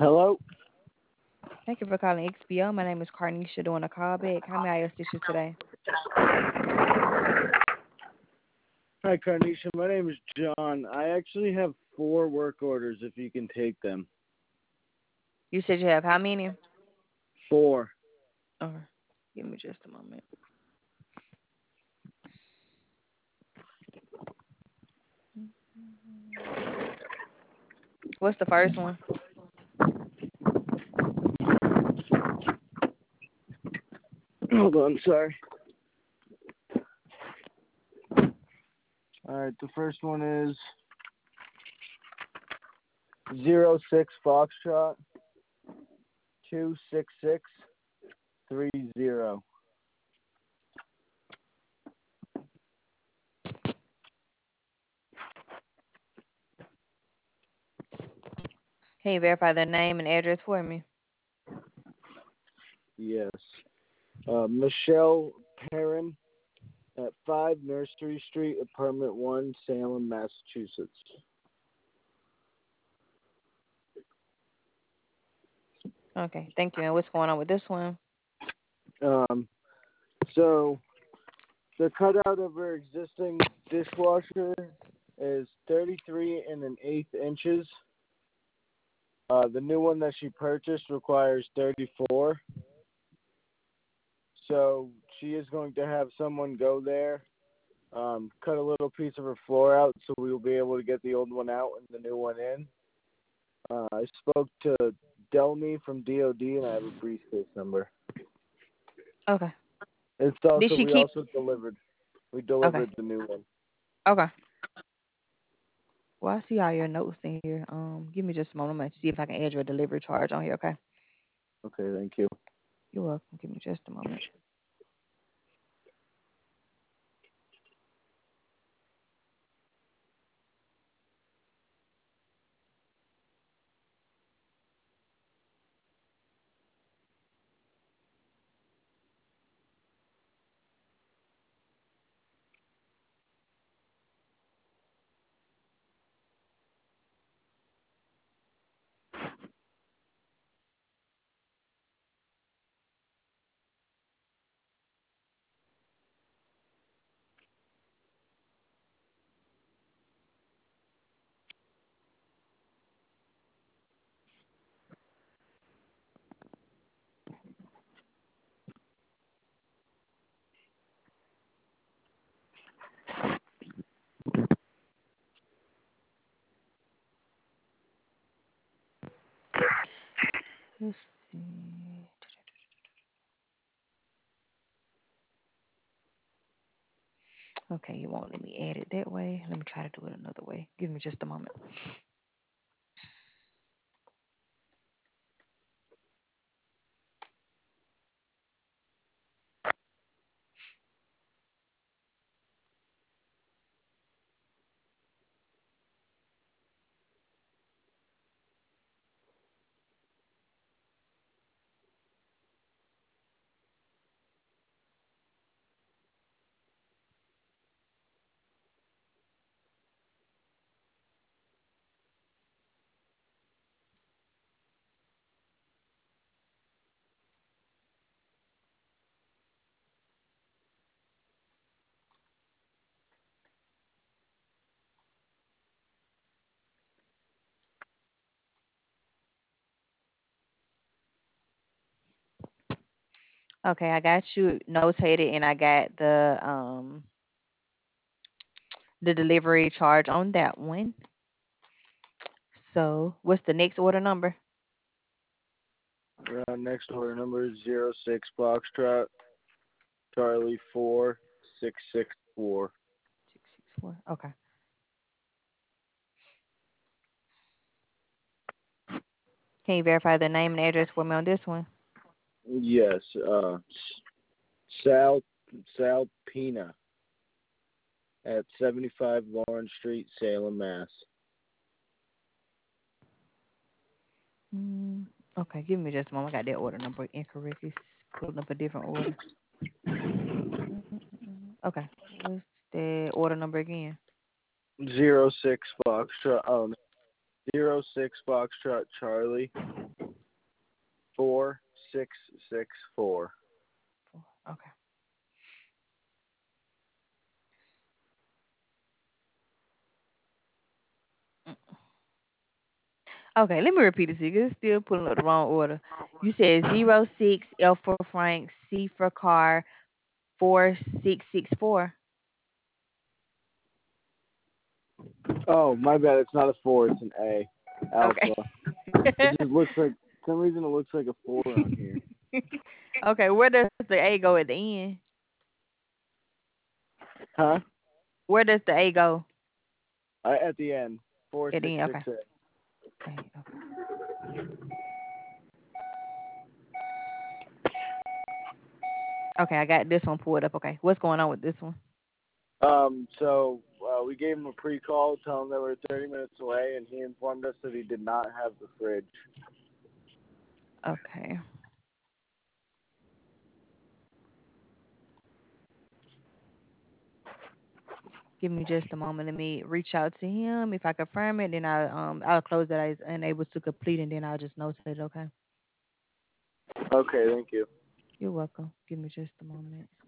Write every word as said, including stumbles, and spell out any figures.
Hello. Thank you for calling X B O. My name is Carnisha doing a callback. How may I assist you today? Hi, Carnisha. My name is John. I actually have four work orders if you can take them. You said you have how many? Four. Oh, give me just a moment. What's the first one? Hold on, sorry. All right, the first one is zero six Foxtrot two six six three zero. Can you verify the name and address for me? Yes. Uh, Michelle Perrin at five Nursery Street, Apartment one, Salem, Massachusetts. Okay, thank you. And what's going on with this one? Um, so the cutout of her existing dishwasher is thirty-three and an eighth inches. Uh, the new one that she purchased requires thirty-four. So she is going to have someone go there, um, cut a little piece of her floor out so we will be able to get the old one out and the new one in. Uh, I spoke to Delmy from D O D and I have a briefcase number. Okay. It's Did also she we keep? also delivered we Okay. delivered the new one. Okay. Well, I see all your notes in here. Um, give me just a moment. I'm gonna see if I can add your delivery charge on here. Okay. Okay, thank you. You're welcome. Give me just a moment. Let's see. Okay, you won't let me add it that way. Let me try to do it another way. Give me just a moment. Okay, I got you notated and I got the um the delivery charge on that one. So what's the next order number? Uh, next order number is zero six Foxtrot Charlie four six six four. Six six four. Okay. Can you verify the name and address for me on this one? Yes, uh, Sal Sal Pina at seventy-five Lawrence Street, Salem, Mass. Mm, okay, give me just a moment. I got that order number incorrectly. Pulling up a different order. Mm-mm-mm. Okay. What's the order number again? Zero six Foxtrot. Oh, no. zero six Foxtrot Charlie four six six four. Okay. Mm. Okay, let me repeat it to you. It's still pulling up the wrong order. You said zero six L for Frank, C for car, four six six four. Oh, my bad. It's not a four. It's an A. Okay. Alpha. It just looks like for some reason it looks like a four on here. Okay, where does the A go at the end? Huh? Where does the A go Uh, at the end. Four at the six end? six Okay. A. A, okay. Okay, I got this one pulled up. Okay, what's going on with this one? Um. So uh, we gave him a pre-call, telling him that we're thirty minutes away, and he informed us that he did not have the fridge. Okay. Give me just a moment. Let me reach out to him. If I confirm it, then I'll um I'll close that I was unable to complete, and then I'll just notate it. Okay. Okay. Thank you. You're welcome. Give me just a moment.